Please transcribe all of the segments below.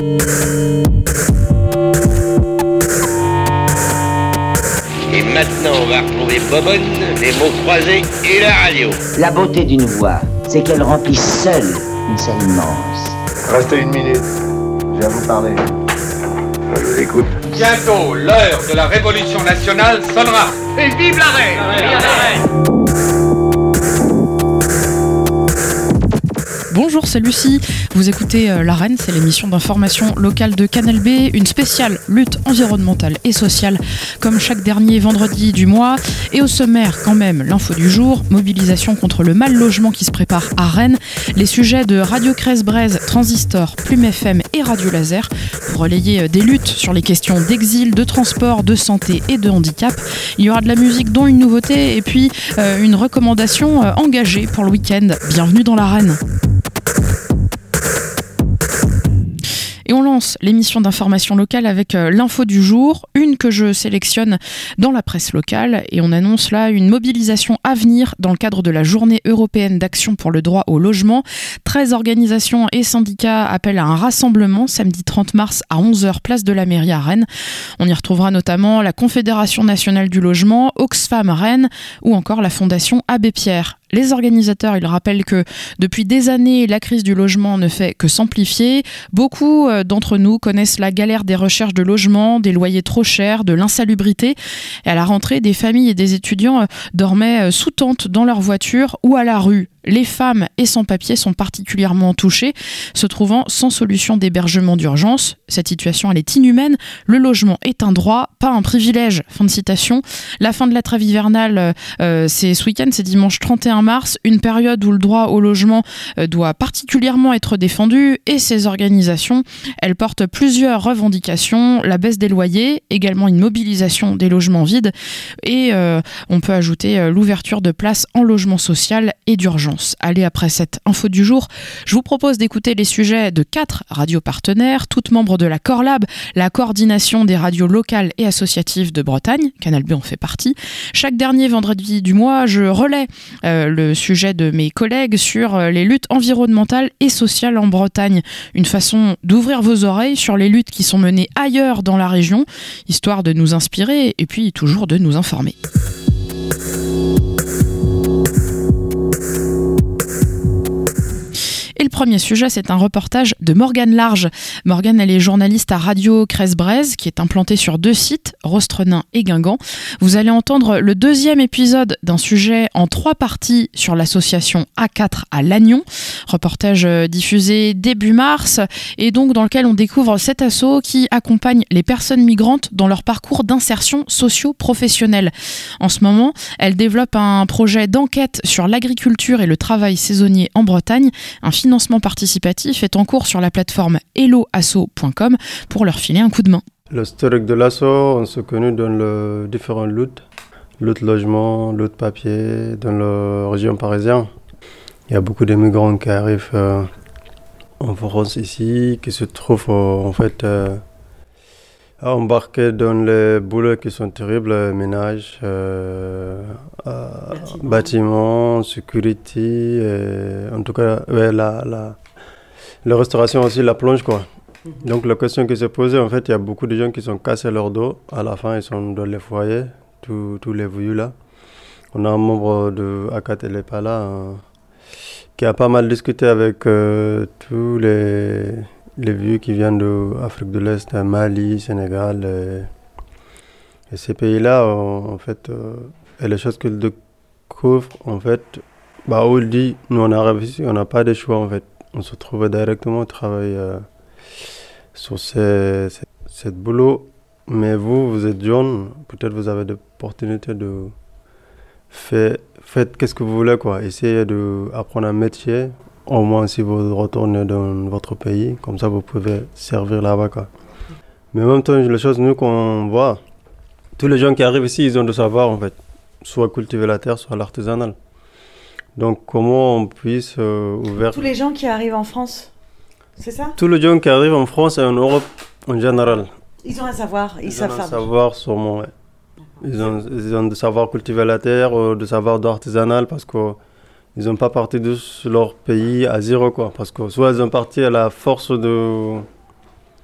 Et maintenant, on va retrouver Bobonne, les mots croisés et la radio. La beauté d'une voix, c'est qu'elle remplit seule une scène immense. Restez une minute, je vais vous parler. Je vous écoute. Bientôt, l'heure de la révolution nationale sonnera. Et vive la reine! Vive la reine! Bonjour, c'est Lucie. Vous écoutez La Reine, c'est l'émission d'information locale de Canal B, une spéciale lutte environnementale et sociale, comme chaque dernier vendredi du mois. Et au sommaire, quand même, l'info du jour, mobilisation contre le mal logement qui se prépare à Rennes, les sujets de Radio Crèze-Braise, Transistor, Plume FM et Radio Laser, pour relayer des luttes sur les questions d'exil, de transport, de santé et de handicap. Il y aura de la musique, dont une nouveauté, et puis une recommandation engagée pour le week-end. Bienvenue dans La Reine. Et on lance l'émission d'information locale avec l'info du jour, une que je sélectionne dans la presse locale, et on annonce là une mobilisation à venir dans le cadre de la journée européenne d'action pour le droit au logement. 13 organisations et syndicats appellent à un rassemblement samedi 30 mars à 11h place de la mairie à Rennes. On y retrouvera notamment la Confédération nationale du logement, Oxfam Rennes ou encore la Fondation Abbé Pierre. Les organisateurs, ils rappellent que depuis des années, la crise du logement ne fait que s'amplifier. Beaucoup d'entre nous connaissent la galère des recherches de logement, des loyers trop chers, de l'insalubrité. Et à la rentrée, des familles et des étudiants dormaient sous tente dans leur voiture ou à la rue. Les femmes et sans-papiers sont particulièrement touchées, se trouvant sans solution d'hébergement d'urgence. Cette situation, elle est inhumaine. Le logement est un droit, pas un privilège. Fin de citation. La fin de la trêve hivernale, c'est ce week-end, c'est dimanche 31 mars, une période où le droit au logement doit particulièrement être défendu, et ces organisations, elles portent plusieurs revendications, la baisse des loyers, également une mobilisation des logements vides, et on peut ajouter l'ouverture de places en logement social et d'urgence. Allez, après cette info du jour, je vous propose d'écouter les sujets de 4 radios partenaires, toutes membres de la Corlab, la coordination des radios locales et associatives de Bretagne. Canal B en fait partie. Chaque dernier vendredi du mois, je relais le sujet de mes collègues sur les luttes environnementales et sociales en Bretagne. Une façon d'ouvrir vos oreilles sur les luttes qui sont menées ailleurs dans la région, histoire de nous inspirer et puis toujours de nous informer. Et le premier sujet, c'est un reportage de Morgane Large. Morgane, elle est journaliste à Radio Crèze-Braise, qui est implantée sur 2 sites, Rostrenain et Guingamp. Vous allez entendre le 2e épisode d'un sujet en 3 parties sur l'association A4 à Lannion. Reportage diffusé début mars, et donc dans lequel on découvre cet asso qui accompagne les personnes migrantes dans leur parcours d'insertion socio-professionnelle. En ce moment, elle développe un projet d'enquête sur l'agriculture et le travail saisonnier en Bretagne. Un financement participatif est en cours sur la plateforme helloasso.com pour leur filer un coup de main. L'historique de l'asso, on s'est connu dans les différentes luttes logement, lutte papier, dans la région parisienne. Il y a beaucoup de migrants qui arrivent en France ici, qui se trouvent embarqués dans les boulots qui sont terribles, ménage, bâtiments, sécurité, en tout cas la restauration aussi, la plonge quoi. Donc la question qui s'est posée, en fait, il y a beaucoup de gens qui sont cassés leur dos, à la fin ils sont dans les foyers, tous les voyous là. On a un membre de A4, elle n'est pas là, qui a pas mal discuté avec tous les vieux qui viennent d'Afrique de l'Est, Mali, Sénégal, et ces pays-là, en fait, et les choses qu'ils découvrent, en fait, où il dit, nous on arrive ici, on n'a pas de choix en fait, on se trouve directement travailler sur ce boulot, mais vous êtes jeune, peut-être vous avez l'opportunité de faites qu'est-ce que vous voulez quoi, essayez d'apprendre un métier. Au moins si vous retournez dans votre pays, comme ça vous pouvez servir là-bas quoi. Mais en même temps, les choses nous qu'on voit, tous les gens qui arrivent ici, ils ont de savoir en fait, soit cultiver la terre, soit l'artisanal. Donc comment on puisse ouvrir... Tous les gens qui arrivent en France, c'est ça? Tous les gens qui arrivent en France et en Europe en général. Ils ont un savoir, ils savent faire. Ils ont un savoir sûrement, ouais. Ils ont de savoir cultiver la terre, de savoir d'artisanal parce que ils n'ont pas parti de leur pays à zéro, quoi. Parce que soit ils ont parti à la force de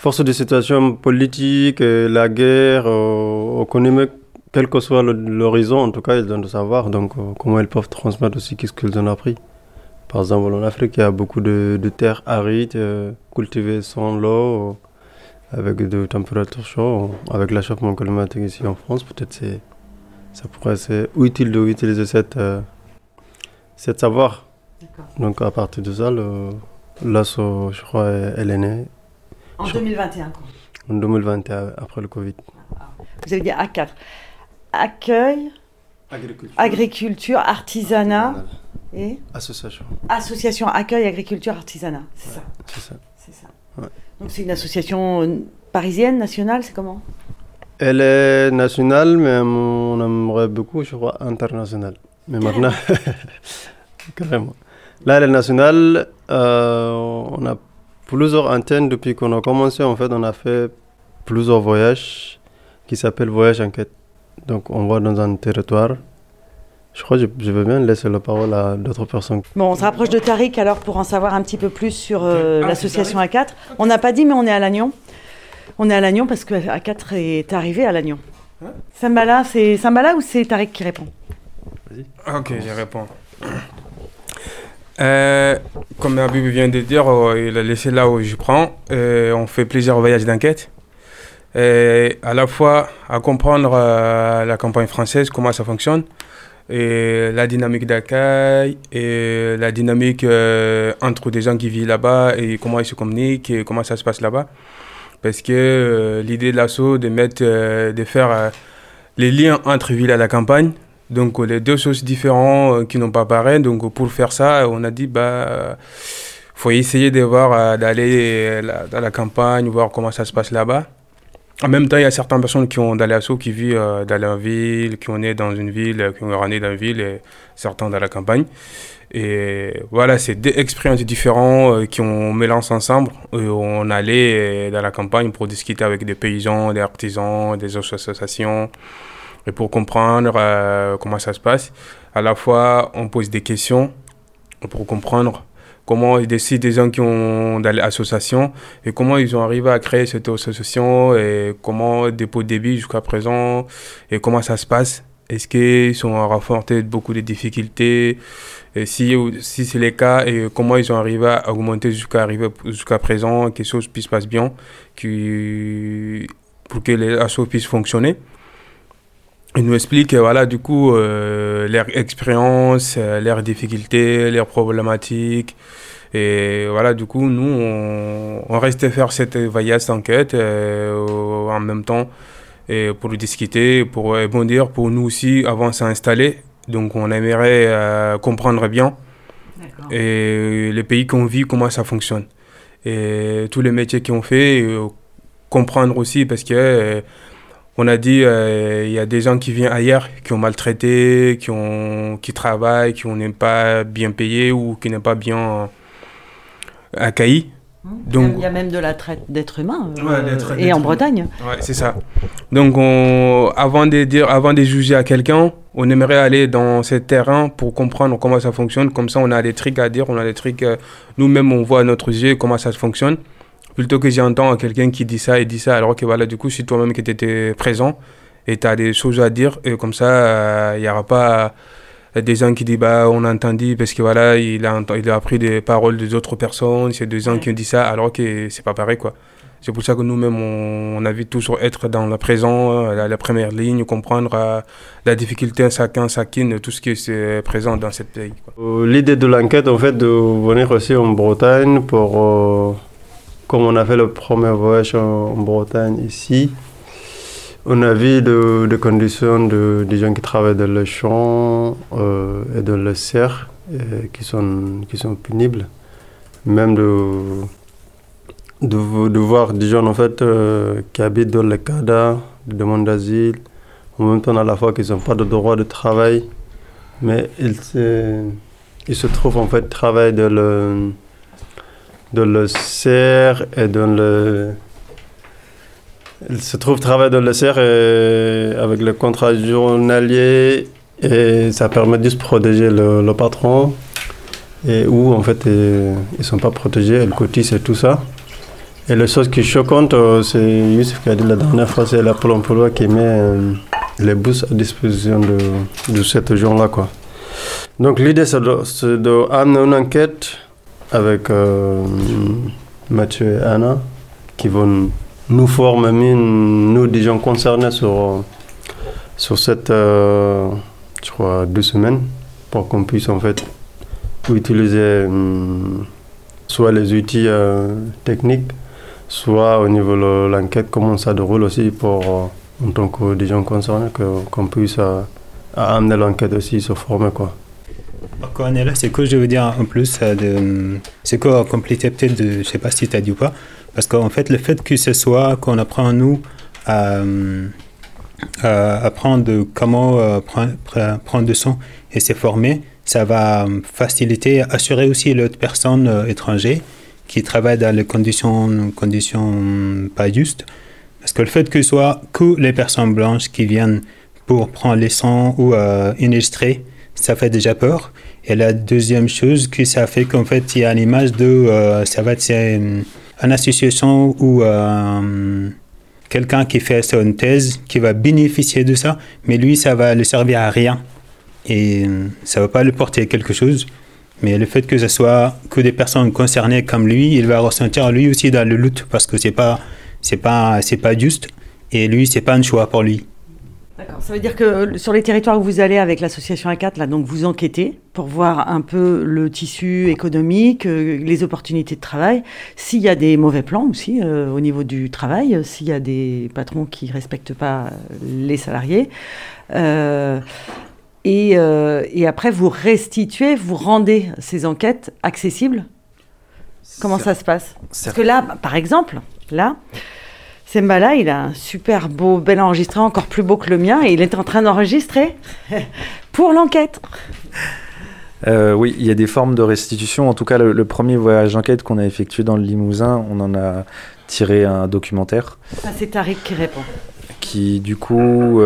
force de situation politique, la guerre, économique, quel que soit l'horizon, en tout cas, ils doivent savoir. Donc, comment ils peuvent transmettre aussi qu'est-ce qu'ils ont appris. Par exemple, en Afrique, il y a beaucoup de terres arides, cultivées sans l'eau, avec des températures chaudes. Avec l'achèvement climatique ici en France, peut-être ça pourrait être utile d'utiliser cette savoir. D'accord. Donc, à partir de ça, l'assaut, je crois, elle est née. En 2021, quoi. En 2021, après le Covid. Vous avez dit A4. Accueil, agriculture, artisanat et association accueil, agriculture, artisanat. C'est ça. C'est ça. Ouais. Donc c'est une association parisienne, nationale, c'est comment? Elle est nationale, mais on aimerait beaucoup, je crois, internationale. Mais maintenant, carrément. Là, elle est nationale. On a plusieurs antennes depuis qu'on a commencé. En fait, on a fait plusieurs voyages qui s'appellent Voyage Enquête. Donc, on va dans un territoire. Je crois que je vais bien laisser la parole à d'autres personnes. Bon, on se rapproche de Tariq alors pour en savoir un petit peu plus sur l'association A4. On n'a pas dit, mais on est à Lannion. On est à Lannion parce que A4 est arrivé à Lannion. Hein? Sambala, c'est Sambala ou c'est Tariq qui répond? Vas-y. Ok, je réponds. Comme Habib vient de dire, il a laissé là où je prends. On fait plusieurs voyages d'enquête. À la fois à comprendre la campagne française, comment ça fonctionne, et la dynamique d'accueil, et la dynamique entre des gens qui vivent là-bas, et comment ils se communiquent, et comment ça se passe là-bas. Parce que l'idée de l'assaut, de faire les liens entre ville et la campagne, donc les deux choses différentes qui n'ont pas pareil. Donc pour faire ça, on a dit faut essayer de voir, d'aller dans la campagne, voir comment ça se passe là-bas. En même temps, il y a certaines personnes qui ont dans l'assaut qui vivent dans la ville, qui sont nées dans une ville, qui ont grandi dans une ville, et certains dans la campagne. Et voilà, c'est deux expériences différentes qui ont mélangé ensemble. Et on allait dans la campagne pour discuter avec des paysans, des artisans, des associations, et pour comprendre comment ça se passe. À la fois, on pose des questions pour comprendre comment ils décident des gens qui ont dans l'association et comment ils ont arrivé à créer cette association et comment depuis le début jusqu'à présent et comment ça se passe. Est-ce qu'ils ont rencontré beaucoup de difficultés et si c'est le cas, et comment ils ont arrivé à augmenter jusqu'à présent, que les choses puissent passer bien, pour que les assos puissent fonctionner. Ils nous expliquent voilà, du coup, leur expérience, leurs difficultés, leurs problématiques. Et voilà, du coup, nous, on reste faire cette voyage d'enquête en même temps et pour discuter, pour rebondir, pour nous aussi avancer à s'installer. Donc, on aimerait comprendre bien et les pays qu'on vit, comment ça fonctionne. Et tous les métiers qu'on fait, comprendre aussi parce que... on a dit il y a des gens qui viennent ailleurs, qui ont maltraité, qui travaillent, qui n'est pas bien payé ou qui n'est pas bien accueilli. Donc, il y a même de la traite d'êtres humains et en Bretagne. Ouais, c'est ça. Donc avant de juger à quelqu'un, on aimerait aller dans ce terrain pour comprendre comment ça fonctionne. Comme ça, on a des trucs à dire, on a des trucs... nous-mêmes, on voit à notre yeux comment ça fonctionne. Plutôt que j'entends quelqu'un qui dit ça et dit ça, alors que voilà, du coup, si toi-même qui étais présent et tu as des choses à dire, et comme ça, il n'y aura pas des gens qui disent on a entendu parce que voilà, il a appris des paroles des autres personnes, c'est des gens qui ont dit ça, alors que c'est pas pareil, quoi. C'est pour ça que nous-mêmes, on a vu toujours être dans le présent, la première ligne, comprendre la difficulté chacune, tout ce qui est présent dans ce pays, quoi. L'idée de l'enquête, en fait, de venir aussi en Bretagne pour... Comme on a fait le premier voyage en Bretagne ici, on a vu des conditions des gens qui travaillent dans les champs et dans les serres qui sont pénibles. Même de voir des gens en fait, qui habitent dans les cadres, des demandes d'asile, en même temps à la fois qu'ils n'ont pas de droit de travail, mais ils se trouvent en fait travailler dans le serre et dans le... Il se trouve travailler dans le serre avec le contrat journalier et ça permet de se protéger le patron et où en fait ils ne sont pas protégés, ils cotisent et tout ça. Et la chose qui est choquante, c'est Youssef qui a dit la dernière fois, c'est la Pôle emploi qui met les bourses à disposition de ces gens-là, quoi. Donc l'idée, c'est d'amener une enquête avec Mathieu et Anna qui vont nous former, nous, des gens concernés sur cette, je crois, 2 semaines pour qu'on puisse en fait utiliser soit les outils techniques, soit au niveau de l'enquête, comment ça déroule aussi pour, en tant que des gens concernés, qu'on puisse amener l'enquête aussi, se former, quoi. Quand on est là, c'est que je veux dire en plus, c'est quoi compléter peut-être de, je sais pas si tu as dit ou pas, parce qu'en fait, le fait que ce soit qu'on apprend nous à apprendre comment prendre de son et se former, ça va faciliter, assurer aussi l'autre personne étrangère qui travaille dans les conditions pas justes. Parce que le fait que ce soit que les personnes blanches qui viennent pour prendre les sons ou enregistrer, ça fait déjà peur. Et la deuxième chose que ça fait qu'en fait, il y a l'image de, ça va être une association ou quelqu'un qui fait une thèse qui va bénéficier de ça, mais lui, ça va le servir à rien. Et ça ne va pas lui porter quelque chose. Mais le fait que ce soit que des personnes concernées comme lui, il va ressentir lui aussi dans le lutte parce que c'est pas juste. Et lui, c'est pas un choix pour lui. D'accord. Ça veut dire que sur les territoires où vous allez avec l'association A4, là, donc vous enquêtez pour voir un peu le tissu économique, les opportunités de travail, s'il y a des mauvais plans aussi au niveau du travail, s'il y a des patrons qui respectent pas les salariés. Et après, vous restituez, vous rendez ces enquêtes accessibles. Comment ça se passe ? Parce que là, par exemple, Sembala, il a un super beau, bel enregistré, encore plus beau que le mien, et il est en train d'enregistrer pour l'enquête. Oui, il y a des formes de restitution. En tout cas, le premier voyage d'enquête qu'on a effectué dans le Limousin, on en a tiré un documentaire. Ça, c'est Tariq qui répond. Qui, du coup,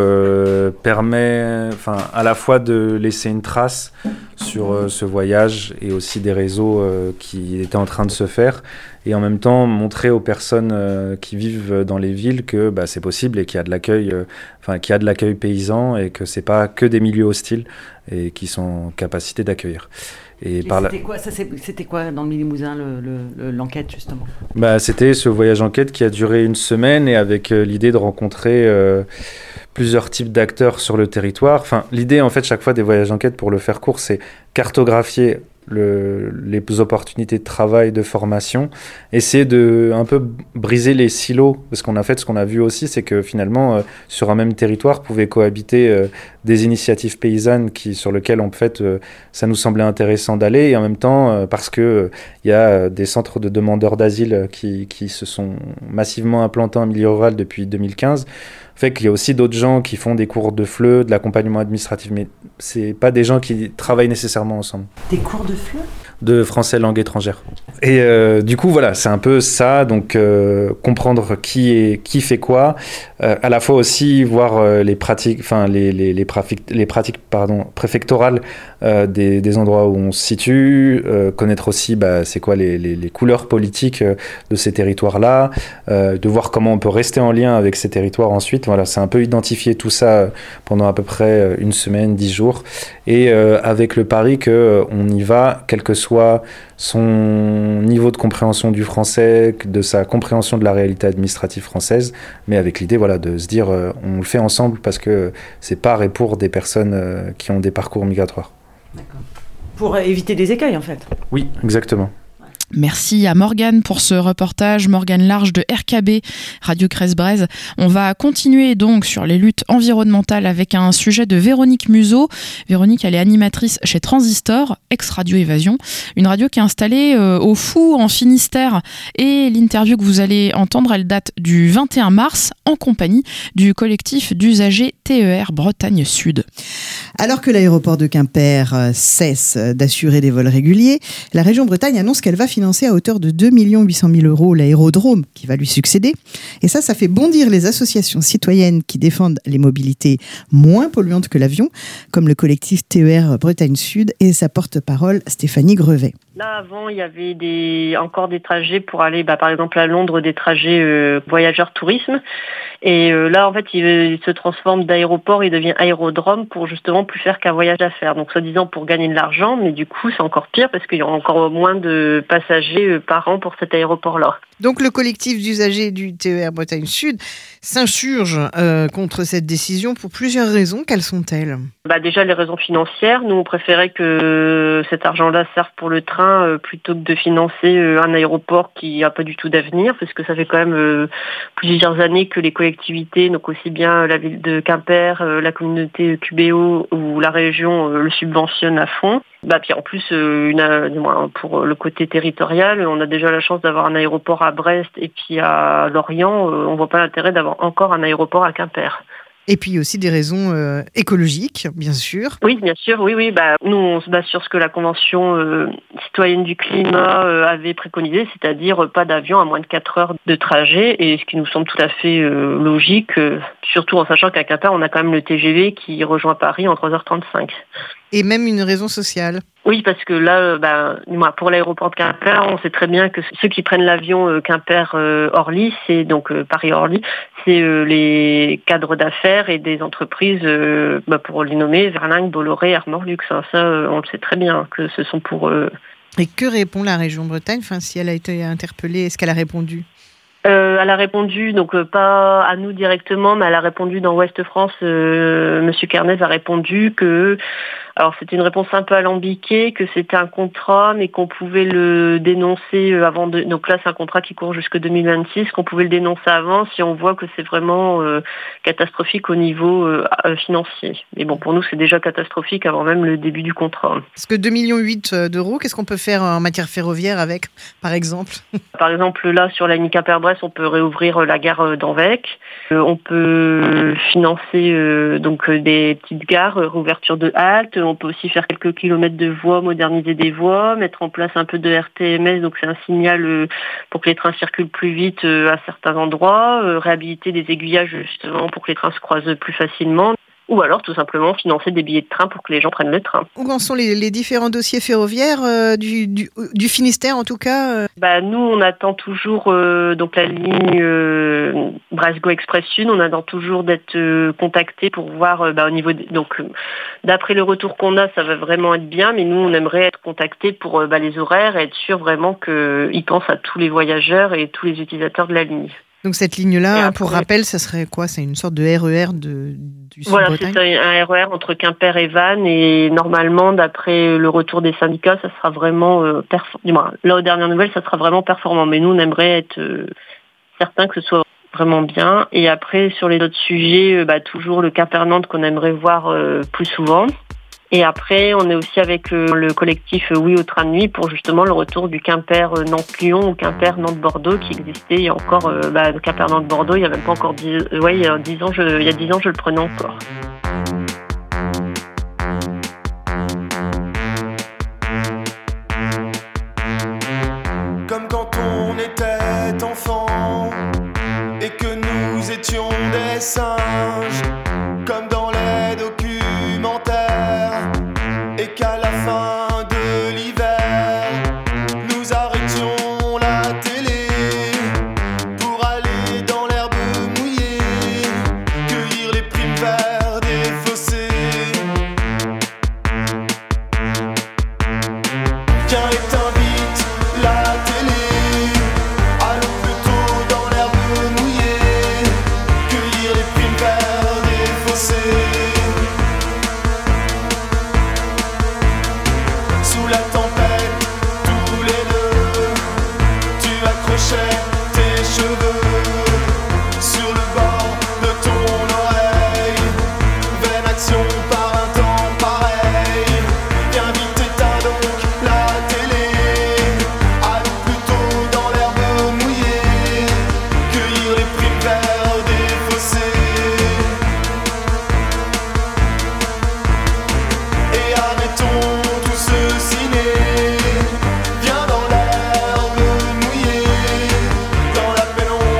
permet à la fois de laisser une trace sur ce voyage et aussi des réseaux qui étaient en train de se faire, et en même temps montrer aux personnes qui vivent dans les villes que c'est possible et qu'il y a de l'accueil, qu'il y a de l'accueil paysan et que c'est pas que des milieux hostiles et qui sont en capacité d'accueillir. Et c'était quoi dans le Limousin l'enquête justement ? C'était ce voyage enquête qui a duré 1 semaine et avec l'idée de rencontrer plusieurs types d'acteurs sur le territoire. L'idée en fait chaque fois des voyages enquête, pour le faire court, c'est cartographier les opportunités de travail, de formation, essayer de un peu briser les silos, parce qu'on a fait, ce qu'on a vu aussi, c'est que finalement sur un même territoire pouvaient cohabiter des initiatives paysannes sur lesquelles en fait ça nous semblait intéressant d'aller, et en même temps parce que y a des centres de demandeurs d'asile qui se sont massivement implantés en milieu rural depuis 2015, fait qu'il y a aussi d'autres gens qui font des cours de FLE, de l'accompagnement administratif, mais c'est pas des gens qui travaillent nécessairement ensemble. Des cours de FLE ? De français langue étrangère. Et du coup, voilà, c'est un peu ça, donc comprendre qui fait quoi, à la fois aussi voir les pratiques, les pratiques préfectorales des endroits où on se situe, connaître aussi c'est quoi les couleurs politiques de ces territoires-là, de voir comment on peut rester en lien avec ces territoires ensuite. Voilà, c'est un peu identifier tout ça pendant à peu près 1 semaine, 10 jours, et avec le pari qu'on y va, quel que soit son niveau de compréhension du français, de sa compréhension de la réalité administrative française, mais avec l'idée de se dire on le fait ensemble parce que c'est par et pour des personnes qui ont des parcours migratoires. D'accord. Pour éviter des écueils en fait. Oui, exactement. Merci à Morgane pour ce reportage, Morgane Large de RKB, Radio Cresse-Braise. On va continuer donc sur les luttes environnementales avec un sujet de Véronique Museau. Véronique, elle est animatrice chez Transistor, ex-Radio Évasion, une radio qui est installée au Fou en Finistère. Et l'interview que vous allez entendre, elle date du 21 mars en compagnie du collectif d'usagers TER Bretagne Sud. Alors que l'aéroport de Quimper cesse d'assurer des vols réguliers, la région Bretagne annonce qu'elle va financer à hauteur de 2 800 000 € l'aérodrome qui va lui succéder. Et ça fait bondir les associations citoyennes qui défendent les mobilités moins polluantes que l'avion, comme le collectif TER Bretagne Sud et sa porte-parole Stéphanie Grevet. Là, avant, il y avait encore des trajets pour aller, par exemple, à Londres, des trajets voyageurs tourisme. Et là, en fait, il se transforme d'aéroport, il devient aérodrome pour justement plus faire qu'un voyage à faire. Donc, soi-disant pour gagner de l'argent, mais du coup, c'est encore pire parce qu'il y aura encore moins de passagers par an pour cet aéroport-là. Donc, le collectif d'usagers du TER Bretagne Sud s'insurge contre cette décision pour plusieurs raisons. Quelles sont-elles ? Déjà, les raisons financières. Nous, on préférait que cet argent-là serve pour le train plutôt que de financer un aéroport qui n'a pas du tout d'avenir, parce que ça fait quand même plusieurs années que les collectivités, donc aussi bien la ville de Quimper, la communauté QBO ou la région le subventionnent à fond. Puis en plus, pour le côté territorial, on a déjà la chance d'avoir un aéroport à Brest et puis à Lorient. On ne voit pas l'intérêt d'avoir encore un aéroport à Quimper. Et puis aussi des raisons écologiques, bien sûr. Oui, bien sûr, oui. Nous, on se base sur ce que la Convention citoyenne du climat avait préconisé, c'est-à-dire pas d'avion à moins de 4 heures de trajet, et ce qui nous semble tout à fait logique, surtout en sachant qu'à Quimper, on a quand même le TGV qui rejoint Paris en 3h35. Et même une raison sociale. Oui, parce que là, pour l'aéroport de Quimper, on sait très bien que ceux qui prennent l'avion Quimper-Orly, c'est donc Paris-Orly, c'est les cadres d'affaires et des entreprises, pour les nommer, Verlingue, Bolloré, Armor Luxe. Ça, on le sait très bien, que ce sont pour eux. Et que répond la région Bretagne ? Si elle a été interpellée, est-ce qu'elle a répondu ? Elle a répondu, donc pas à nous directement, mais elle a répondu dans Ouest France. Monsieur Kernez a répondu que, alors c'était une réponse un peu alambiquée, que c'était un contrat, mais qu'on pouvait le dénoncer avant de. Donc là, c'est un contrat qui court jusque 2026, qu'on pouvait le dénoncer avant si on voit que c'est vraiment catastrophique au niveau financier. Mais bon, pour nous, c'est déjà catastrophique avant même le début du contrat. Parce que 2,8 millions d'euros, qu'est-ce qu'on peut faire en matière ferroviaire avec, par exemple ? Par exemple, là, sur la ligne Quimper-Brest, on peut réouvrir la gare d'Anvec. On peut financer des petites gares, réouverture de haltes. On peut aussi faire quelques kilomètres de voies, moderniser des voies, mettre en place un peu de RTMS, donc c'est un signal pour que les trains circulent plus vite à certains endroits, réhabiliter des aiguillages justement pour que les trains se croisent plus facilement. Ou alors tout simplement financer des billets de train pour que les gens prennent le train. Où en sont les différents dossiers ferroviaires du Finistère en tout cas Nous, on attend toujours donc la ligne Brest-Go Express Sud. On attend toujours d'être contacté pour voir au niveau d'après le retour qu'on a, ça va vraiment être bien. Mais nous, on aimerait être contacté pour les horaires et être sûr vraiment qu'ils pensent à tous les voyageurs et tous les utilisateurs de la ligne. Donc cette ligne-là, après, pour rappel, ça serait quoi ? C'est une sorte de RER du Sud-Bretagne ? Voilà, c'est un RER entre Quimper et Vannes. Et normalement, d'après le retour des syndicats, ça sera vraiment là, aux dernières nouvelles, ça sera vraiment performant. Mais nous, on aimerait être certains que ce soit vraiment bien. Et après, sur les autres sujets, toujours le Quimper-Nantes qu'on aimerait voir plus souvent. Et après, on est aussi avec le collectif Oui au train de nuit pour justement le retour du Quimper-Nantes-Lyon ou Quimper-Nantes-Bordeaux qui existait il y a encore le Quimper-Nantes-Bordeaux, il y a même pas encore 10 ans, il y a 10 ans, je le prenais encore. Comme quand on était enfant et que nous étions des singes, comme dans les documentaires. Et qu'à la fin de l'hiver, nous arrêtions la télé pour aller dans l'herbe mouillée, cueillir les primes verts des fossés. Viens éteins vite la télé, allons plutôt dans l'herbe mouillée, cueillir les primes verts des fossés. Sous la tempête, tous les deux, tu accrochais tes cheveux sur le bord de ton oreille. Vaine action par un temps pareil. Viens vite éteins donc la télé. Allons plutôt dans l'herbe mouillée, cueillir les primes verts des fossés. Et arrêtons tout ce ciné. Viens dans l'herbe mouillée, dans la pénombre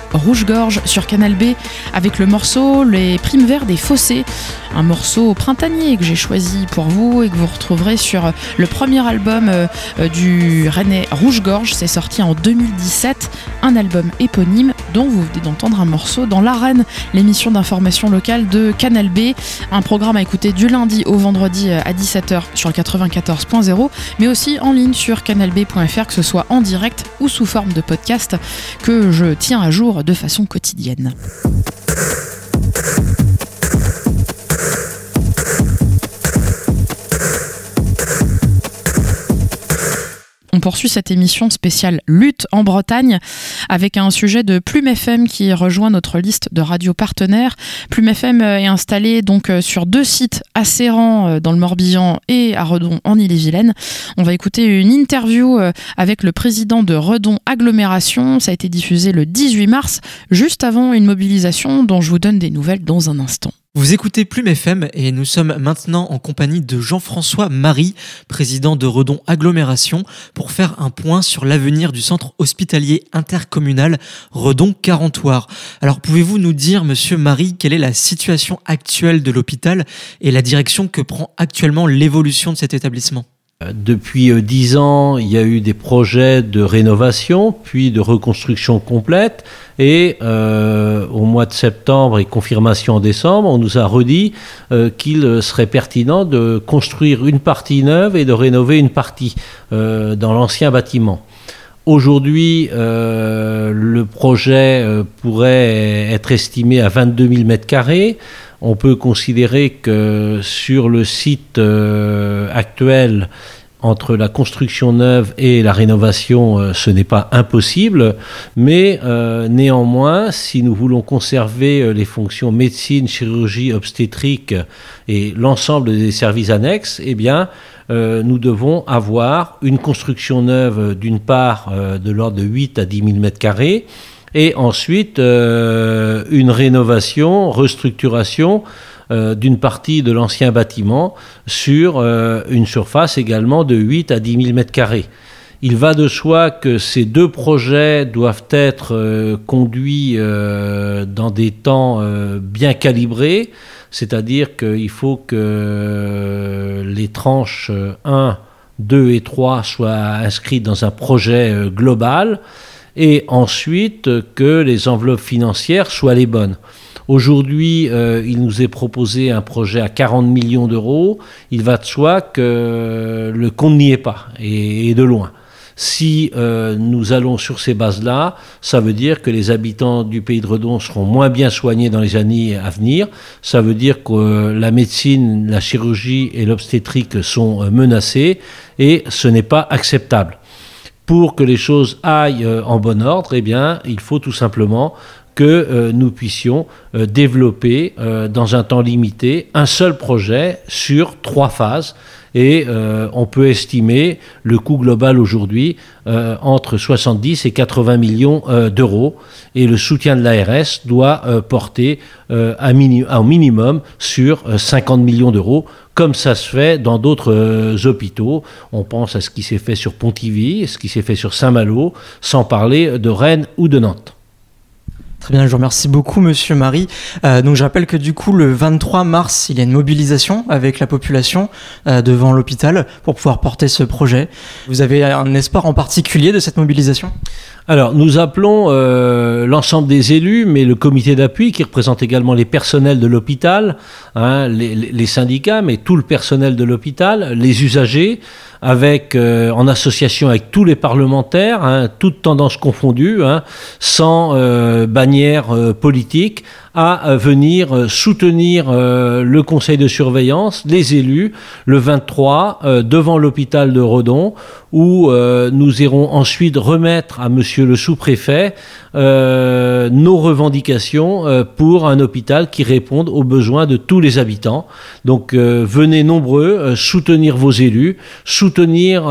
Rouge-Gorge sur Canal B avec le morceau Les Primes Verts des Fossés, un morceau printanier que j'ai choisi pour vous et que vous retrouverez sur le premier album du Rennais Rouge-Gorge. C'est sorti en 2017, un album éponyme dont vous venez d'entendre un morceau dans l'Arène, l'émission d'information locale de Canal B, un programme à écouter du lundi au vendredi à 17h sur le 94.0, mais aussi en ligne sur canalb.fr, que ce soit en direct ou sous forme de podcast que je tiens à jour de façon quotidienne. On poursuit cette émission spéciale Lutte en Bretagne avec un sujet de Plume FM qui rejoint notre liste de radios partenaires. Plume FM est installée donc sur 2 sites à Serran dans le Morbihan et à Redon en Ille-et-Vilaine. On va écouter une interview avec le président de Redon Agglomération. Ça a été diffusé le 18 mars, juste avant une mobilisation dont je vous donne des nouvelles dans un instant. Vous écoutez Plume FM et nous sommes maintenant en compagnie de Jean-François Marie, président de Redon Agglomération, pour faire un point sur l'avenir du centre hospitalier intercommunal Redon-Carentoire. Alors pouvez-vous nous dire, monsieur Marie, quelle est la situation actuelle de l'hôpital et la direction que prend actuellement l'évolution de cet établissement ? Depuis 10 ans, il y a eu des projets de rénovation, puis de reconstruction complète. Et au mois de septembre et confirmation en décembre, on nous a redit qu'il serait pertinent de construire une partie neuve et de rénover une partie dans l'ancien bâtiment. Aujourd'hui, le projet pourrait être estimé à 22 000 m². On peut considérer que sur le site actuel, entre la construction neuve et la rénovation, ce n'est pas impossible, mais néanmoins, si nous voulons conserver les fonctions médecine, chirurgie, obstétrique et l'ensemble des services annexes, eh bien, nous devons avoir une construction neuve d'une part de l'ordre de 8 à 10 000 m², et ensuite une rénovation, restructuration d'une partie de l'ancien bâtiment sur une surface également de 8 à 10 000 m². Il va de soi que ces 2 projets doivent être conduits dans des temps bien calibrés, c'est-à-dire qu'il faut que les tranches 1, 2 et 3 soient inscrites dans un projet global, et ensuite que les enveloppes financières soient les bonnes. Aujourd'hui, il nous est proposé un projet à 40 millions d'euros. Il va de soi que le compte n'y est pas, et de loin. Si nous allons sur ces bases-là, ça veut dire que les habitants du pays de Redon seront moins bien soignés dans les années à venir. Ça veut dire que la médecine, la chirurgie et l'obstétrique sont menacées, et ce n'est pas acceptable. Pour que les choses aillent en bon ordre, eh bien, il faut tout simplement que nous puissions développer dans un temps limité un seul projet sur 3 phases. Et on peut estimer le coût global aujourd'hui entre 70 et 80 millions d'euros. Et le soutien de l'ARS doit porter au minimum sur 50 millions d'euros, comme ça se fait dans d'autres hôpitaux. On pense à ce qui s'est fait sur Pontivy, ce qui s'est fait sur Saint-Malo, sans parler de Rennes ou de Nantes. Très bien, je vous remercie beaucoup, monsieur Marie. Donc je rappelle que du coup, le 23 mars, il y a une mobilisation avec la population devant l'hôpital pour pouvoir porter ce projet. Vous avez un espoir en particulier de cette mobilisation ? Alors, nous appelons l'ensemble des élus, mais le comité d'appui qui représente également les personnels de l'hôpital, les syndicats, mais tout le personnel de l'hôpital, les usagers, avec en association avec tous les parlementaires, toutes tendances confondues, sans bannière politique, à venir soutenir le conseil de surveillance, les élus, le 23, devant l'hôpital de Redon, où nous irons ensuite remettre à monsieur le sous-préfet nos revendications pour un hôpital qui réponde aux besoins de tous les habitants. Donc venez nombreux soutenir vos élus, soutenir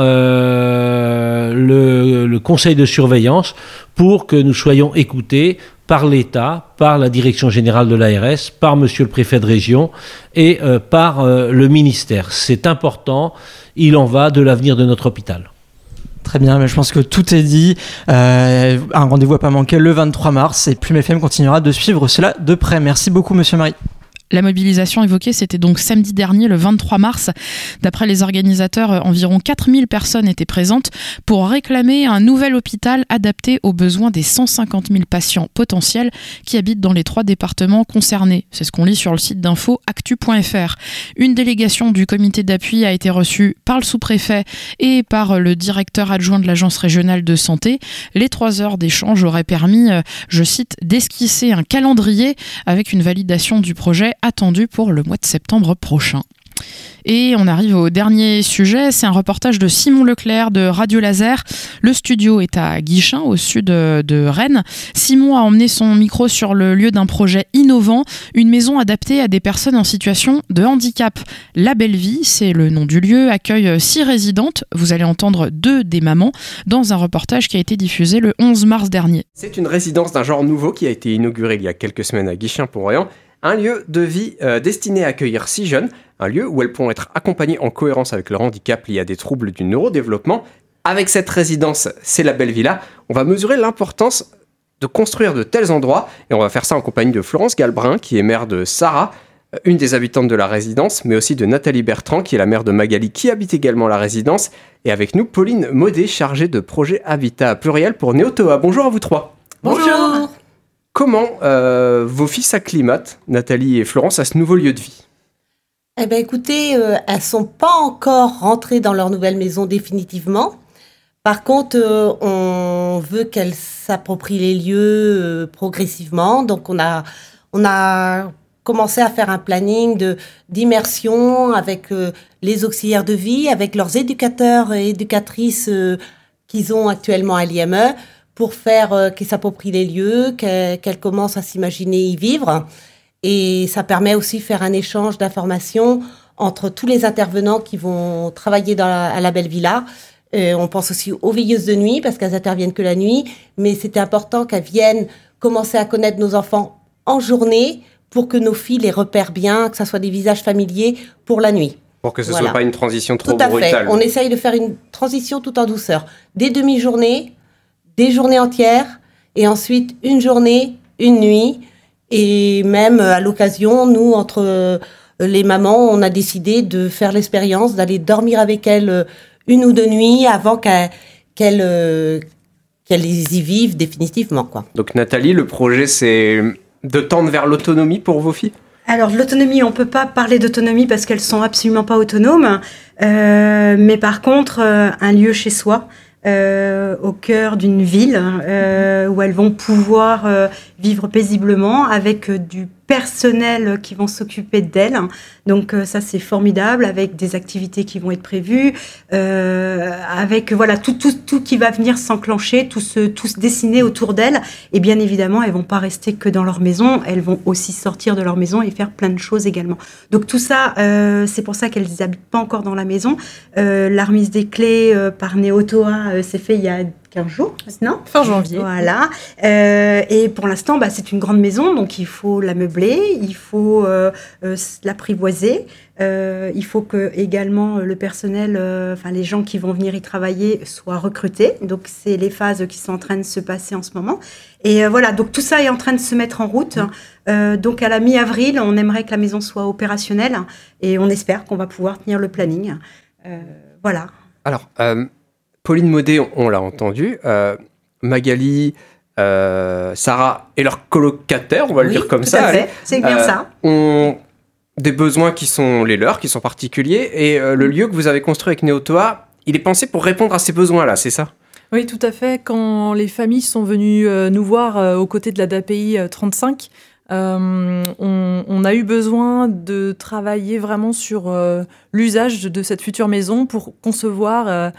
le conseil de surveillance pour que nous soyons écoutés par l'État, par la direction générale de l'ARS, par monsieur le préfet de région et par le ministère. C'est important, il en va de l'avenir de notre hôpital. Très bien, mais je pense que tout est dit. Un rendez-vous à pas manquer le 23 mars et Plume FM continuera de suivre cela de près. Merci beaucoup, monsieur Marie. La mobilisation évoquée, c'était donc samedi dernier, le 23 mars. D'après les organisateurs, environ 4000 personnes étaient présentes pour réclamer un nouvel hôpital adapté aux besoins des 150 000 patients potentiels qui habitent dans les 3 départements concernés. C'est ce qu'on lit sur le site d'info actu.fr. Une délégation du comité d'appui a été reçue par le sous-préfet et par le directeur adjoint de l'agence régionale de santé. Les 3 heures d'échange auraient permis, je cite, d'esquisser un calendrier avec une validation du projet attendu pour le mois de septembre prochain. Et on arrive au dernier sujet, c'est un reportage de Simon Leclerc de Radio Laser. Le studio est à Guichen, au sud de Rennes. Simon a emmené son micro sur le lieu d'un projet innovant, une maison adaptée à des personnes en situation de handicap. La Belle Vie, c'est le nom du lieu, accueille 6 résidentes. Vous allez entendre 2 des mamans dans un reportage qui a été diffusé le 11 mars dernier. C'est une résidence d'un genre nouveau qui a été inaugurée il y a quelques semaines à Guichen-Pont-Royan. Un lieu de vie destiné à accueillir 6 jeunes, un lieu où elles pourront être accompagnées en cohérence avec leur handicap lié à des troubles du neurodéveloppement. Avec cette résidence, c'est la Belle Villa, on va mesurer l'importance de construire de tels endroits, et on va faire ça en compagnie de Florence Galbrin, qui est mère de Sarah, une des habitantes de la résidence, mais aussi de Nathalie Bertrand, qui est la mère de Magali, qui habite également la résidence, et avec nous, Pauline Maudet, chargée de projet Habitat Pluriel pour Néotoa. Bonjour à vous 3. Bonjour. Comment vos filles s'acclimatent, Nathalie et Florence, à ce nouveau lieu de vie ? Eh bien, écoutez, elles ne sont pas encore rentrées dans leur nouvelle maison définitivement. Par contre, on veut qu'elles s'approprient les lieux progressivement. Donc, on a commencé à faire un planning d'immersion avec les auxiliaires de vie, avec leurs éducateurs et éducatrices qu'ils ont actuellement à l'IME, pour faire qu'ils s'approprient les lieux, qu'elles commencent à s'imaginer y vivre. Et ça permet aussi de faire un échange d'informations entre tous les intervenants qui vont travailler à la Belle Villa. On pense aussi aux veilleuses de nuit, parce qu'elles interviennent que la nuit. Mais c'était important qu'elles viennent commencer à connaître nos enfants en journée pour que nos filles les repèrent bien, que ça soit des visages familiers pour la nuit. Pour que ce ne soit pas une transition trop brutale. Tout à fait. On essaye de faire une transition tout en douceur. Des demi-journées, des journées entières, et ensuite une journée, une nuit. Et même à l'occasion, nous, entre les mamans, on a décidé de faire l'expérience d'aller dormir avec elles 1 ou 2 nuits avant qu'elles y vivent définitivement, quoi. Donc Nathalie, le projet, c'est de tendre vers l'autonomie pour vos filles ? Alors, l'autonomie, on ne peut pas parler d'autonomie parce qu'elles ne sont absolument pas autonomes. Mais par contre, un lieu chez soi, au cœur d'une ville où elles vont pouvoir vivre paisiblement avec du personnel qui vont s'occuper d'elles. Donc ça, c'est formidable, avec des activités qui vont être prévues, avec voilà tout qui va venir s'enclencher, tout se dessiner autour d'elles. Et bien évidemment, elles vont pas rester que dans leur maison, elles vont aussi sortir de leur maison et faire plein de choses également. Donc tout ça, c'est pour ça qu'elles n'habitent pas encore dans la maison. La remise des clés par Néotoa s'est fait il y a 15 jours, non ? Fin janvier. Voilà. Et pour l'instant, c'est une grande maison, donc il faut la meubler, il faut l'apprivoiser. Il faut que également le personnel, les gens qui vont venir y travailler soient recrutés. Donc c'est les phases qui sont en train de se passer en ce moment. Et voilà, donc tout ça est en train de se mettre en route. Donc à la mi-avril, on aimerait que la maison soit opérationnelle et on espère qu'on va pouvoir tenir le planning. Voilà. Alors, Pauline Maudet, on l'a entendu, Magali, Sarah et leurs colocataires, on va le dire comme ça. Tout à fait, c'est bien ça. Ont des besoins qui sont les leurs, qui sont particuliers, et le lieu que vous avez construit avec Néotoa, il est pensé pour répondre à ces besoins-là, c'est ça ? Oui, tout à fait. Quand les familles sont venues nous voir aux côtés de la DAPI 35, on a eu besoin de travailler vraiment sur l'usage de cette future maison pour concevoir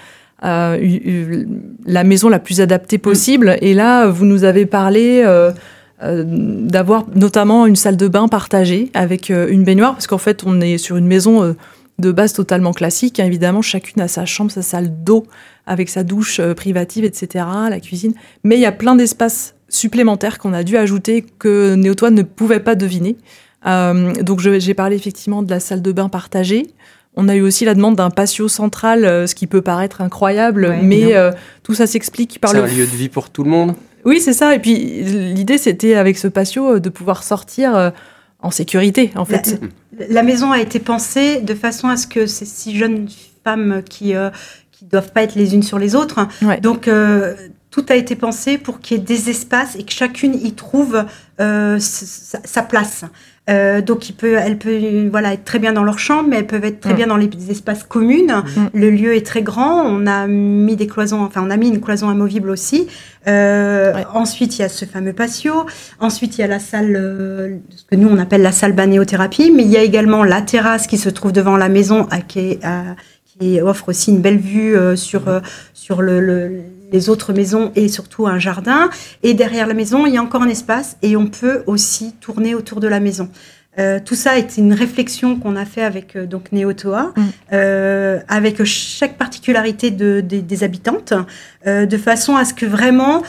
la maison la plus adaptée possible. Et là, vous nous avez parlé d'avoir notamment une salle de bain partagée avec une baignoire, parce qu'en fait, on est sur une maison de base totalement classique. Évidemment, chacune a sa chambre, sa salle d'eau, avec sa douche privative, etc., la cuisine. Mais il y a plein d'espaces supplémentaires qu'on a dû ajouter que Néotoa ne pouvait pas deviner. Donc, j'ai parlé effectivement de la salle de bain partagée. On a eu aussi la demande d'un patio central, ce qui peut paraître incroyable, mais tout ça s'explique par C'est un lieu de vie pour tout le monde. Oui, c'est ça. Et puis l'idée, c'était avec ce patio de pouvoir sortir en sécurité, en fait. La maison a été pensée de façon à ce que ces 6 jeunes femmes qui doivent pas être les unes sur les autres. Donc tout a été pensé pour qu'il y ait des espaces et que chacune y trouve sa place. Donc elles peuvent être très bien dans leur chambre, mais elles peuvent être très bien dans les espaces communs. Le lieu est très grand. On a mis des cloisons, on a mis une cloison amovible aussi. Ensuite, il y a ce fameux patio. Ensuite, il y a la salle, ce que nous on appelle la salle balnéothérapie, mais il y a également la terrasse qui se trouve devant la maison, qui offre aussi une belle vue sur les autres maisons et surtout un jardin. Et derrière la maison, il y a encore un espace et on peut aussi tourner autour de la maison. Tout ça est une réflexion qu'on a fait avec donc Néotoa, avec chaque particularité des habitantes, de façon à ce que vraiment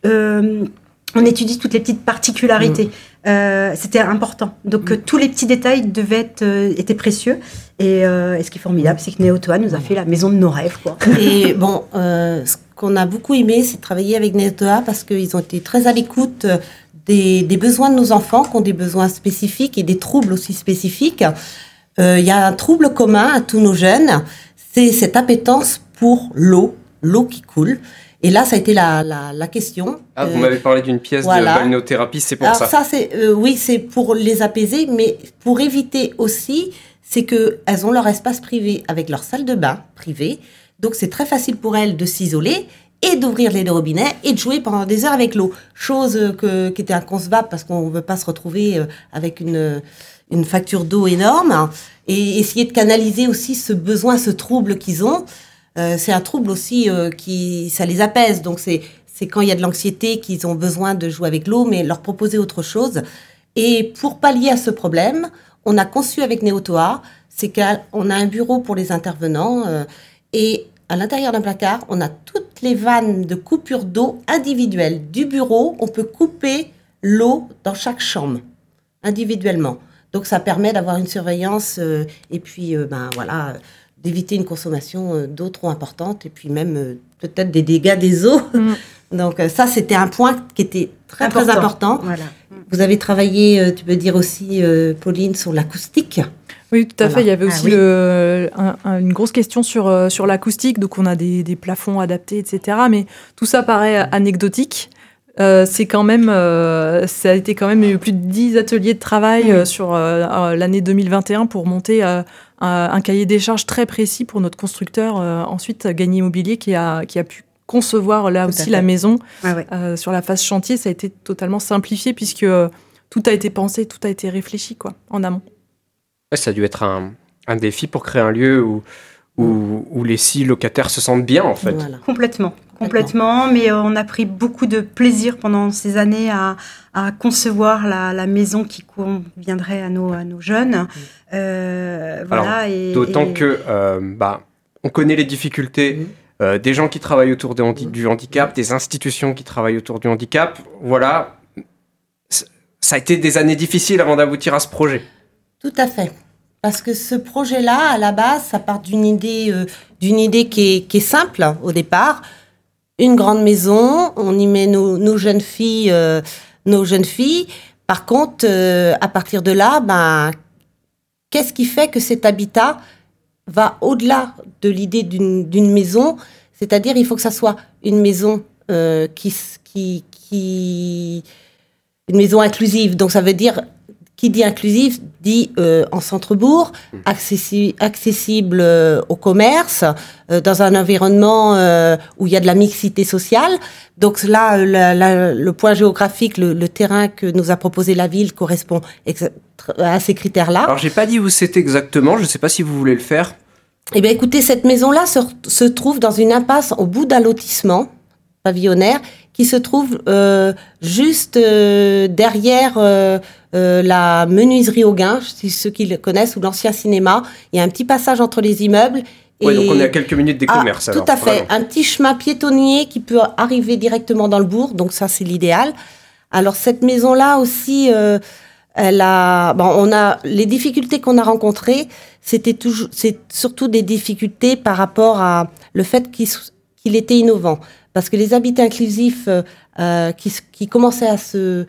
on étudie toutes les petites particularités. C'était important. Donc tous les petits détails étaient précieux. Et ce qui est formidable, c'est que Néotoa nous a fait la maison de nos rêves, quoi. Et bon, ce qu'on a beaucoup aimé, c'est de travailler avec Néotoa parce qu'ils ont été très à l'écoute des besoins de nos enfants, qui ont des besoins spécifiques et des troubles aussi spécifiques. Il y a un trouble commun à tous nos jeunes, c'est cette appétence pour l'eau qui coule. Et là, ça a été la question. Ah, vous m'avez parlé d'une pièce de balnéothérapie, c'est pour Alors ça. Oui, c'est pour les apaiser, mais pour éviter aussi, c'est qu'elles ont leur espace privé avec leur salle de bain privée. Donc, c'est très facile pour elles de s'isoler et d'ouvrir les robinets et de jouer pendant des heures avec l'eau. Chose qui était inconcevable parce qu'on ne veut pas se retrouver avec une facture d'eau énorme. Et essayer de canaliser aussi ce besoin, ce trouble qu'ils ont. C'est un trouble aussi ça les apaise. Donc, c'est quand il y a de l'anxiété qu'ils ont besoin de jouer avec l'eau, mais leur proposer autre chose. Et pour pallier à ce problème, on a conçu avec Néotoa, c'est qu'on a un bureau pour les intervenants et à l'intérieur d'un placard, on a toutes les vannes de coupure d'eau individuelles. Du bureau, on peut couper l'eau dans chaque chambre, individuellement. Donc, ça permet d'avoir une surveillance et puis, d'éviter une consommation d'eau trop importante et puis même peut-être des dégâts des eaux. Donc, ça, c'était un point qui était très important. Voilà. Vous avez travaillé, tu peux dire aussi, Pauline, sur l'acoustique. Oui, tout à fait. Il y avait aussi une grosse question sur l'acoustique. Donc, on a des plafonds adaptés, etc. Mais tout ça paraît anecdotique. C'est quand même, ça a été quand même plus de 10 ateliers de travail sur l'année 2021 pour monter un cahier des charges très précis pour notre constructeur. Ensuite, Gagné Immobilier qui a pu concevoir là aussi la maison. Sur la phase chantier, ça a été totalement simplifié puisque tout a été pensé, tout a été réfléchi en amont. Ouais, ça a dû être un défi pour créer un lieu où les 6 locataires se sentent bien, en fait. Voilà. Complètement, mais on a pris beaucoup de plaisir pendant ces années à concevoir la maison qui conviendrait à nos jeunes. D'autant que on connaît les difficultés des gens qui travaillent autour du handicap, des institutions qui travaillent autour du handicap. Voilà, ça a été des années difficiles avant d'aboutir à ce projet. Tout à fait. Parce que ce projet-là, à la base, ça part d'une idée qui est simple au départ. Une grande maison, on y met nos jeunes filles. Par contre, à partir de là, qu'est-ce qui fait que cet habitat va au-delà de l'idée d'une maison? C'est-à-dire, il faut que ça soit une maison une maison inclusive. Donc, ça veut dire, qui dit inclusive, dit en centre-bourg, accessible au commerce, dans un environnement où il y a de la mixité sociale. Donc là, le point géographique, le terrain que nous a proposé la ville correspond à ces critères-là. Alors, j'ai pas dit où c'était exactement, je sais pas si vous voulez le faire. Eh bien, écoutez, cette maison-là se trouve dans une impasse au bout d'un lotissement pavillonnaire qui se trouve juste derrière la menuiserie Auguin, ceux qui le connaissent, ou l'ancien cinéma. Il y a un petit passage entre les immeubles. Oui, donc on est à quelques minutes des commerces. Tout à fait. Vraiment. Un petit chemin piétonnier qui peut arriver directement dans le bourg, donc ça, c'est l'idéal. Alors, cette maison-là aussi, on a les difficultés qu'on a rencontrées, c'est surtout des difficultés par rapport à le fait qu'il était innovant, parce que les habitats inclusifs qui commençaient à se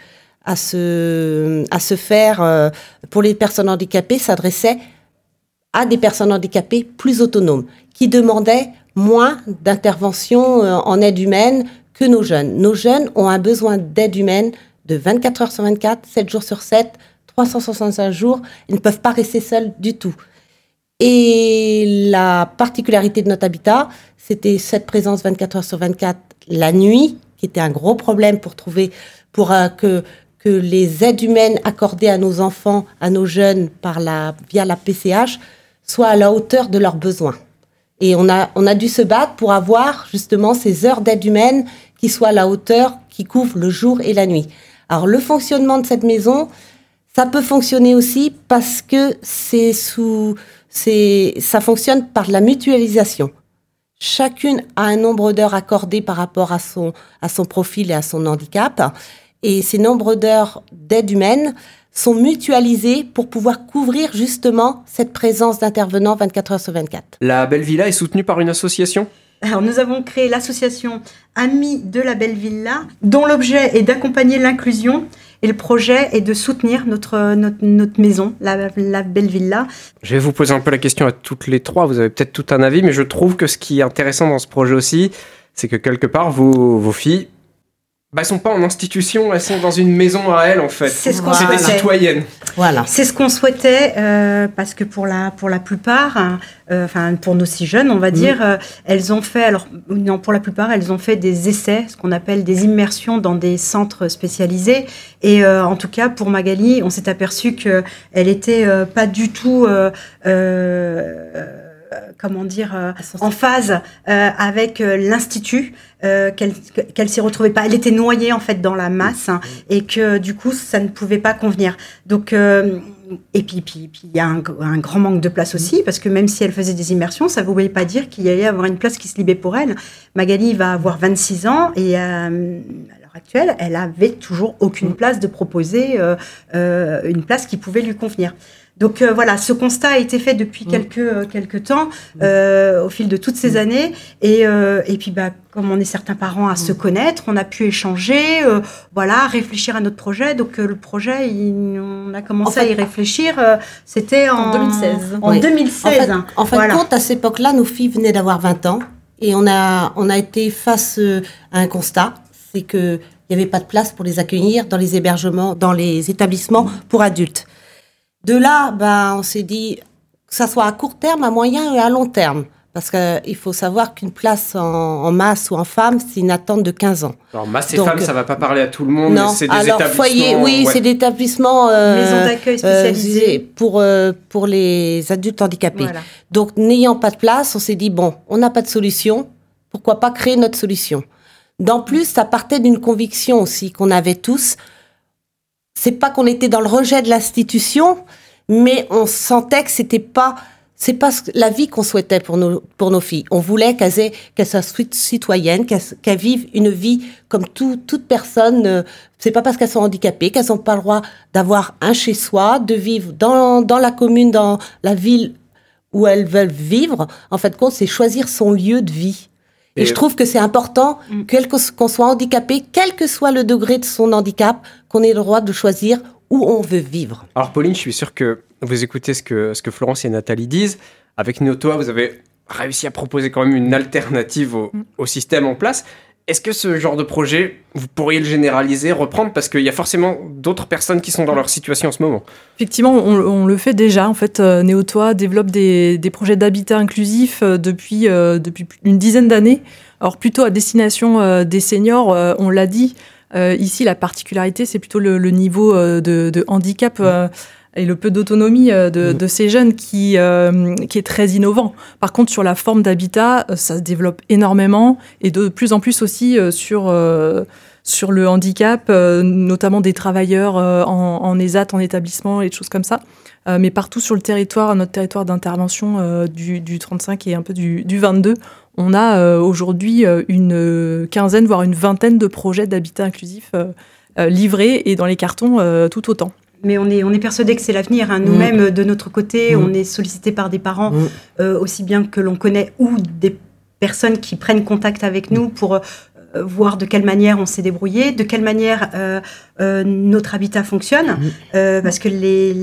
faire pour les personnes handicapées s'adressaient à des personnes handicapées plus autonomes, qui demandaient moins d'intervention en aide humaine que nos jeunes. Nos jeunes ont un besoin d'aide humaine de 24 heures sur 24, 7 jours sur 7, 365 jours. Ils ne peuvent pas rester seuls du tout. Et la particularité de notre habitat, c'était cette présence 24 heures sur 24 la nuit, qui était un gros problème pour que les aides humaines accordées à nos enfants, à nos jeunes via la PCH soient à la hauteur de leurs besoins. Et on a dû se battre pour avoir justement ces heures d'aide humaine qui soient à la hauteur, qui couvrent le jour et la nuit. Alors le fonctionnement de cette maison, ça peut fonctionner aussi parce que ça fonctionne par la mutualisation. Chacune a un nombre d'heures accordées par rapport à son profil et à son handicap. Et ces nombres d'heures d'aide humaine sont mutualisés pour pouvoir couvrir justement cette présence d'intervenants 24 heures sur 24. La Belle Villa est soutenue par une association ? Alors, nous avons créé l'association Amis de la Belle Villa, dont l'objet est d'accompagner l'inclusion et le projet est de soutenir notre maison, la Belle Villa. Je vais vous poser un peu la question à toutes les trois, vous avez peut-être tout un avis, mais je trouve que ce qui est intéressant dans ce projet aussi, c'est que quelque part, vos filles, elles sont pas en institution, elles sont dans une maison à elles en fait. C'est ce qu'on des citoyennes. Voilà. C'est ce qu'on souhaitait parce que pour la plupart, pour nos 6 jeunes, on va dire, elles ont fait, pour la plupart, elles ont fait des essais, ce qu'on appelle des immersions dans des centres spécialisés. Et en tout cas, pour Magali, on s'est aperçu que elle était pas du tout en phase avec l'institut, qu'elle s'y retrouvait pas. Elle était noyée en fait dans la masse et que du coup ça ne pouvait pas convenir. Donc et puis il y a un grand manque de place aussi parce que même si elle faisait des immersions, ça ne voulait pas dire qu'il y allait avoir une place qui se libérait pour elle. Magali va avoir 26 ans et à l'heure actuelle, elle avait toujours aucune place de proposer une place qui pouvait lui convenir. Donc voilà, ce constat a été fait depuis quelques temps, au fil de toutes ces années. Et puis, comme on est certains parents à se connaître, on a pu échanger, réfléchir à notre projet. Donc le projet, on a commencé à y réfléchir. C'était en 2016. En 2016. En fin de compte, à cette époque-là, nos filles venaient d'avoir 20 ans. Et on a été face à un constat, c'est qu'il n'y avait pas de place pour les accueillir dans les hébergements, dans les établissements pour adultes. De là, on s'est dit que ça soit à court terme, à moyen et à long terme. Parce qu'il faut savoir qu'une place en masse ou en femme, c'est une attente de 15 ans. Alors, masse et femmes, ça ne va pas parler à tout le monde. Non, c'est des établissements... foyer, oui, c'est des établissements... maisons d'accueil spécialisées. Pour les adultes handicapés. Voilà. Donc, n'ayant pas de place, on s'est dit, on n'a pas de solution, pourquoi pas créer notre solution ? D'en plus, ça partait d'une conviction aussi qu'on avait tous. C'est pas qu'on était dans le rejet de l'institution, mais on sentait que c'est pas la vie qu'on souhaitait pour nos filles. On voulait qu'elles soient citoyennes, qu'elles vivent une vie comme toute personne. C'est pas parce qu'elles sont handicapées qu'elles n'ont pas le droit d'avoir un chez soi, de vivre dans la commune, dans la ville où elles veulent vivre. En fait, c'est choisir son lieu de vie. Et je trouve que c'est important qu'on soit handicapé, quel que soit le degré de son handicap, qu'on ait le droit de choisir où on veut vivre. Alors Pauline, je suis sûr que vous écoutez ce que Florence et Nathalie disent. Avec Neotoa, vous avez réussi à proposer quand même une alternative au système en place. Est-ce que ce genre de projet, vous pourriez le généraliser, reprendre ? Parce qu'il y a forcément d'autres personnes qui sont dans leur situation en ce moment. Effectivement, on le fait déjà. En fait, Neotoa développe des projets d'habitat inclusif depuis une dizaine d'années. Alors plutôt à destination des seniors, on l'a dit. Ici, la particularité, c'est plutôt le niveau de handicap et le peu d'autonomie de ces jeunes qui est très innovant. Par contre, sur la forme d'habitat, ça se développe énormément et de plus en plus aussi sur le handicap, notamment des travailleurs en ESAT, en établissement et des choses comme ça. Mais partout sur le territoire, notre territoire d'intervention du 35 et un peu du 22, on a aujourd'hui une quinzaine, voire une vingtaine de projets d'habitat inclusif livrés et dans les cartons tout autant. Mais on est persuadé que c'est l'avenir. Hein. Nous-mêmes, de notre côté, on est sollicité par des parents, aussi bien que l'on connaît, ou des personnes qui prennent contact avec nous pour voir de quelle manière on s'est débrouillé, de quelle manière notre habitat fonctionne, parce que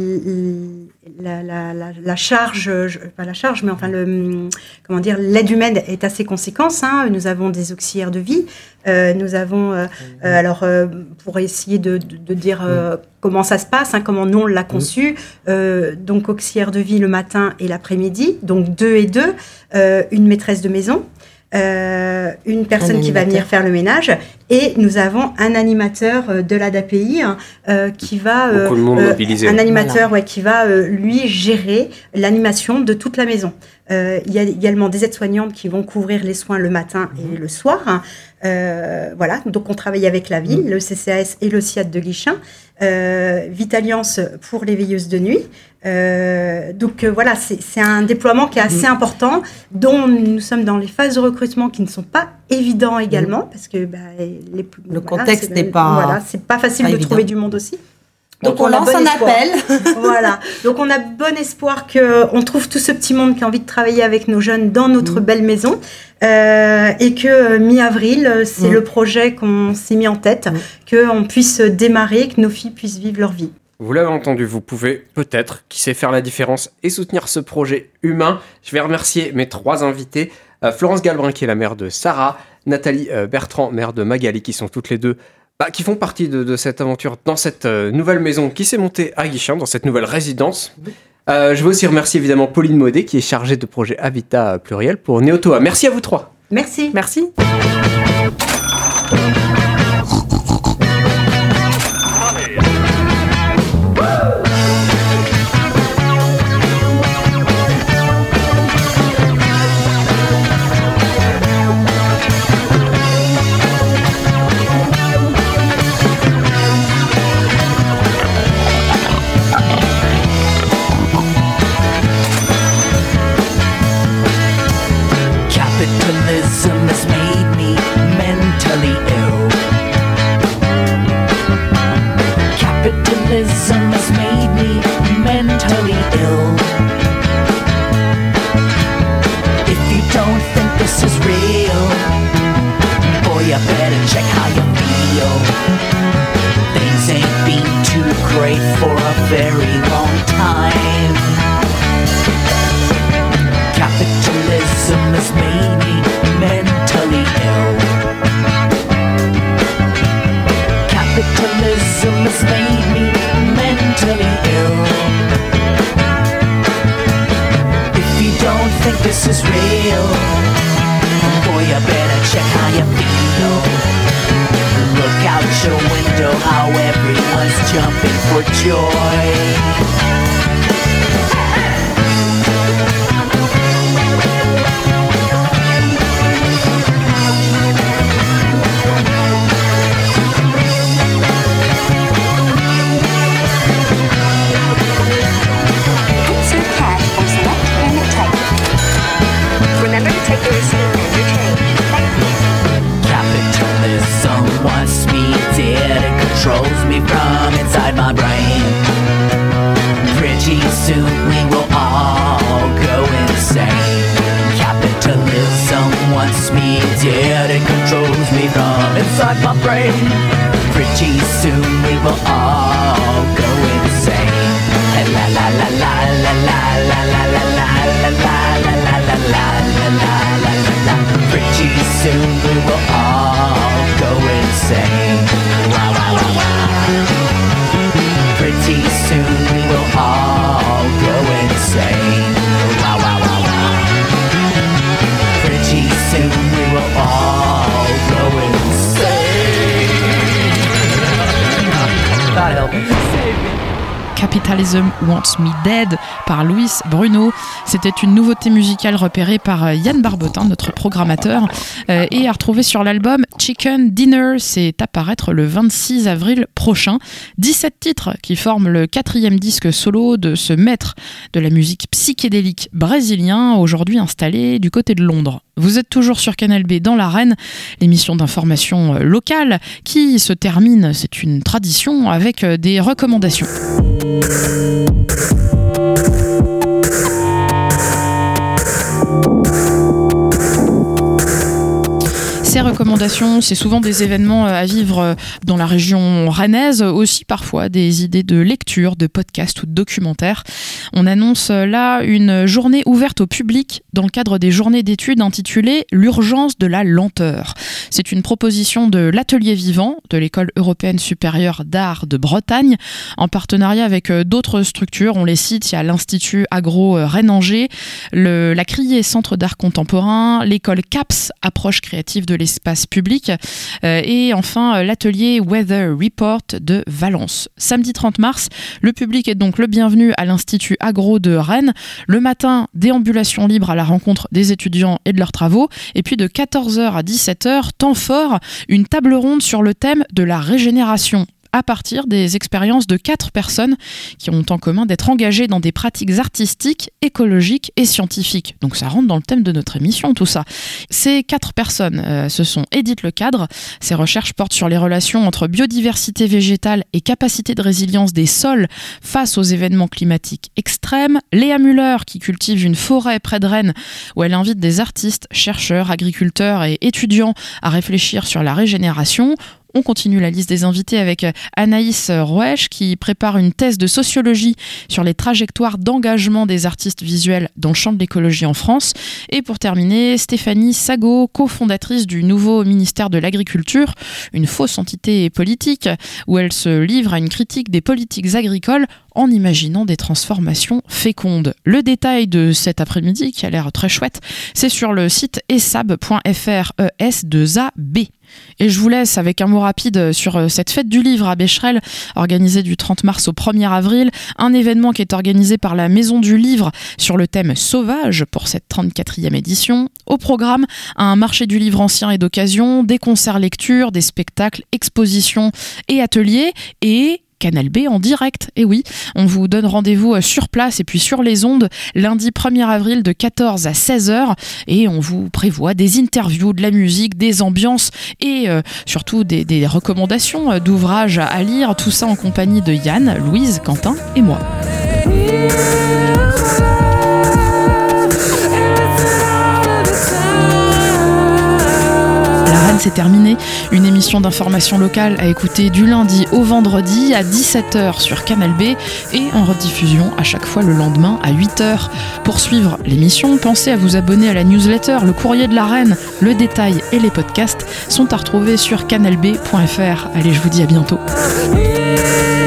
la charge, pas la charge, mais enfin l'aide humaine est assez conséquente. Hein. Nous avons des auxiliaires de vie, nous avons pour essayer de dire comment ça se passe, hein, comment nous on l'a conçu, donc auxiliaire de vie le matin et l'après-midi, donc 2 et 2, une maîtresse de maison. Une personne qui va venir faire le ménage, et nous avons un animateur de l'ADAPI qui va un animateur qui va lui gérer l'animation de toute la maison. Il y a également des aides-soignantes qui vont couvrir les soins le matin et le soir. Voilà, donc on travaille avec la ville, le CCAS et le SIAD de Guichen, Vitaliance pour les veilleuses de nuit. Donc voilà, c'est un déploiement qui est assez important, dont nous sommes dans les phases de recrutement qui ne sont pas évidents également, parce que le contexte n'est pas... Voilà, c'est pas facile de trouver du monde aussi. Donc on lance un appel. Voilà. Donc on a bon espoir qu'on trouve tout ce petit monde qui a envie de travailler avec nos jeunes dans notre belle maison, et que mi-avril, c'est le projet qu'on s'est mis en tête, qu'on puisse démarrer, que nos filles puissent vivre leur vie. Vous l'avez entendu, vous pouvez peut-être, qui sait faire la différence et soutenir ce projet humain. Je vais remercier mes 3 invités. Florence Galbrin, qui est la mère de Sarah, Nathalie Bertrand, mère de Magali, qui sont toutes les deux qui font partie de cette aventure dans cette nouvelle maison qui s'est montée à Guichen, dans cette nouvelle résidence. Je veux aussi remercier évidemment Pauline Maudet, qui est chargée de projet Habitat Pluriel pour Néotoa. Merci à vous 3. Merci. Merci. Capitalism Wants Me Dead par Luis Bruno. C'était une nouveauté musicale repérée par Yann Barbotin, notre programmateur, et à retrouver sur l'album Cheap Chicken Dinner, c'est à paraître le 26 avril prochain. 17 titres qui forment le 4e disque solo de ce maître de la musique psychédélique brésilien, aujourd'hui installé du côté de Londres. Vous êtes toujours sur Canal B dans l'arène, l'émission d'information locale qui se termine, c'est une tradition, avec des recommandations. Ces recommandations, c'est souvent des événements à vivre dans la région rennaise, aussi parfois des idées de lecture, de podcasts ou de documentaires. On annonce là une journée ouverte au public dans le cadre des journées d'études intitulées « L'urgence de la lenteur ». C'est une proposition de l'Atelier Vivant de l'École européenne supérieure d'art de Bretagne, en partenariat avec d'autres structures. On les cite, il y a l'Institut Agro Rennes-Angers, la Criée Centre d'art contemporain, l'école CAPS, approche créative de l'espace public, et enfin l'atelier Weather Report de Valence. Samedi 30 mars, le public est donc le bienvenu à l'Institut Agro de Rennes. Le matin, déambulation libre à la rencontre des étudiants et de leurs travaux, et puis de 14h à 17h, temps fort, une table ronde sur le thème de la régénération, à partir des expériences de 4 personnes qui ont en commun d'être engagées dans des pratiques artistiques, écologiques et scientifiques. Donc ça rentre dans le thème de notre émission, tout ça. Ces 4 personnes, ce sont Edith Lecadre. Ses recherches portent sur les relations entre biodiversité végétale et capacité de résilience des sols face aux événements climatiques extrêmes. Léa Muller, qui cultive une forêt près de Rennes, où elle invite des artistes, chercheurs, agriculteurs et étudiants à réfléchir sur la régénération. On continue la liste des invités avec Anaïs Roesch qui prépare une thèse de sociologie sur les trajectoires d'engagement des artistes visuels dans le champ de l'écologie en France. Et pour terminer, Stéphanie Sago, cofondatrice du nouveau ministère de l'Agriculture, une fausse entité politique où elle se livre à une critique des politiques agricoles en imaginant des transformations fécondes. Le détail de cet après-midi, qui a l'air très chouette, c'est sur le site esab.fr, ES2AB. Et je vous laisse avec un mot rapide sur cette fête du livre à Becherel, organisée du 30 mars au 1er avril, un événement qui est organisé par la Maison du Livre sur le thème sauvage pour cette 34e édition. Au programme, un marché du livre ancien et d'occasion, des concerts lectures, des spectacles, expositions et ateliers, et Canal B en direct. Et oui, on vous donne rendez-vous sur place et puis sur les ondes lundi 1er avril de 14 à 16h, et on vous prévoit des interviews, de la musique, des ambiances et surtout des recommandations d'ouvrages à lire, tout ça en compagnie de Yann, Louise, Quentin et moi. La Rennes, c'est terminé. Une émission d'information locale à écouter du lundi au vendredi à 17h sur Canal B et en rediffusion à chaque fois le lendemain à 8h. Pour suivre l'émission, pensez à vous abonner à la newsletter, le courrier de la Rennes. Le détail et les podcasts sont à retrouver sur canalb.fr. Allez, je vous dis à bientôt.